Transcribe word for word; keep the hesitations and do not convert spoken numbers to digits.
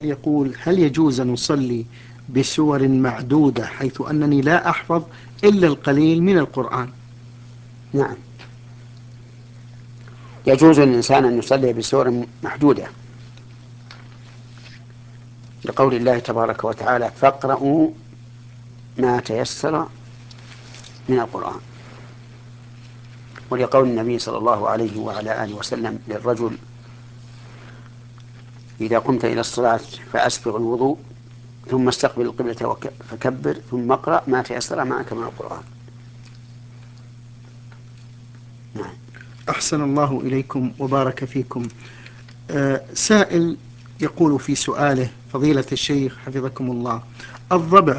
يقول: هل يجوز أن أصلي بسور معدودة حيث أنني لا أحفظ إلا القليل من القرآن؟ نعم، يجوز للإنسان أن يصلي بسور محدودة، لقول الله تبارك وتعالى: فاقرؤوا ما تيسر من القرآن، ولقول النبي صلى الله عليه وعلى آله وسلم للرجل: إذا قمت إلى الصلاة فأسبغ الوضوء ثم استقبل القبلة فكبر ثم اقرأ ما تيسر معك من القرآن. نعم. أحسن الله إليكم وبارك فيكم. آه سائل يقول في سؤاله: فضيلة الشيخ حفظكم الله، الضبع